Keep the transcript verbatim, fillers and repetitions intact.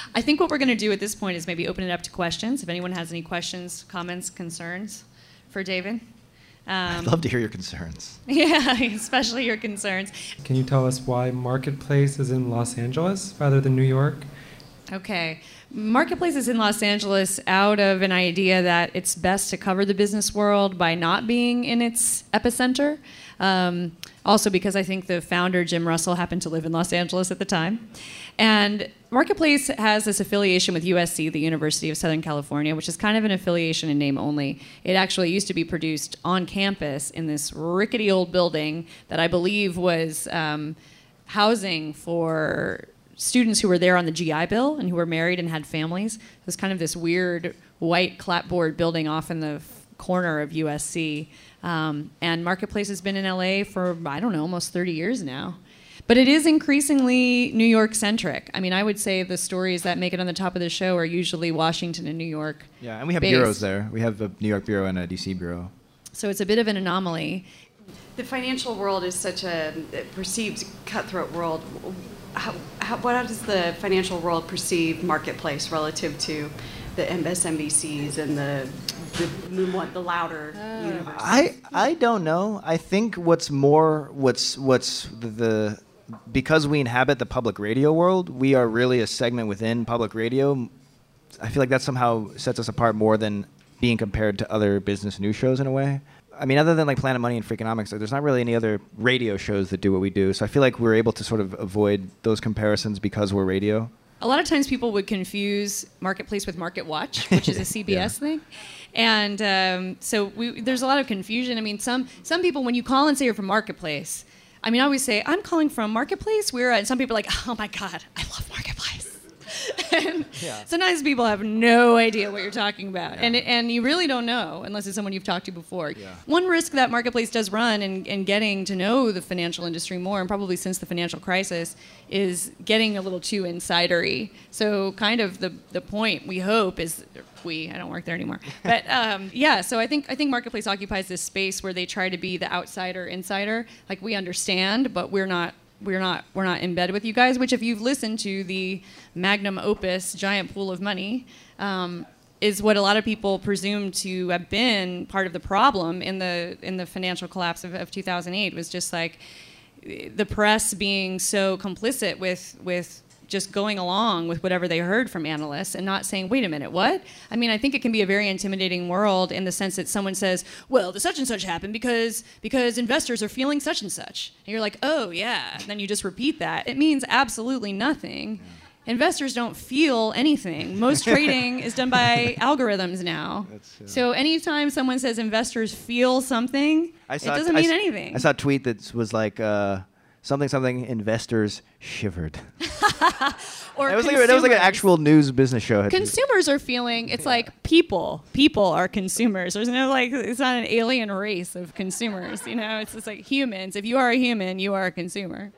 I think what we're going to do at this point is maybe open it up to questions. If anyone has any questions, comments, concerns for David. Um, I'd love to hear your concerns. Yeah, especially your concerns. Can you tell us why Marketplace is in Los Angeles rather than New York? Okay. Marketplace is in Los Angeles out of an idea that it's best to cover the business world by not being in its epicenter. Um, also because I think the founder, Jim Russell, happened to live in Los Angeles at the time. And Marketplace has this affiliation with U S C, the University of Southern California, which is kind of an affiliation in name only. It actually used to be produced on campus in this rickety old building that I believe was um, housing for students who were there on the G I Bill and who were married and had families. It was kind of this weird white clapboard building off in the f- corner of U S C. Um, and Marketplace has been in L A for, I don't know, almost thirty years now. But it is increasingly New York-centric. I mean, I would say the stories that make it on the top of the show are usually Washington and New York. Yeah, and we have based. bureaus there. We have a New York bureau and a D C bureau. So it's a bit of an anomaly. The financial world is such a perceived cutthroat world. How, how, what does the financial world perceive Marketplace relative to the M S N B Cs and the the, what, the louder uh, universe? I I don't know. I think what's more what's what's the, the because we inhabit the public radio world, we are really a segment within public radio. I feel like that somehow sets us apart more than being compared to other business news shows in a way. I mean, other than like Planet Money and Freakonomics, there's not really any other radio shows that do what we do. So I feel like we're able to sort of avoid those comparisons because we're radio. A lot of times people would confuse Marketplace with Market Watch, which is a C B S yeah. thing. And um, so we, there's a lot of confusion. I mean, some some people, when you call and say you're from Marketplace, I mean, I always say, I'm calling from Marketplace. We're, and some people are like, oh my God, I love Marketplace. And yeah. Sometimes people have no idea what you're talking about. Yeah. And and you really don't know unless it's someone you've talked to before. Yeah. One risk that Marketplace does run in, in getting to know the financial industry more, and probably since the financial crisis, is getting a little too insidery. So kind of the, the point, we hope, is we, I don't work there anymore. But um, yeah, so I think I think Marketplace occupies this space where they try to be the outsider insider. Like, we understand, but we're not We're not we're not in bed with you guys, which if you've listened to the magnum opus, Giant Pool of Money, um, is what a lot of people presume to have been part of the problem in the in the financial collapse of, of two thousand eight, was just like the press being so complicit with with just going along with whatever they heard from analysts and not saying, wait a minute, what? I mean, I think it can be a very intimidating world in the sense that someone says, well, the such and such happened because because investors are feeling such and such. And you're like, oh, yeah. And then you just repeat that. It means absolutely nothing. Yeah. Investors don't feel anything. Most trading is done by algorithms now. That's, uh, so anytime someone says investors feel something, it doesn't I mean s- anything. I saw a tweet that was like, uh, something, something, investors shivered. Or it was, like, it was like an actual news business show. Consumers are feeling, it's yeah. like people. People are consumers. There's no, like, it's not an alien race of consumers, you know? It's just like humans. If you are a human, you are a consumer.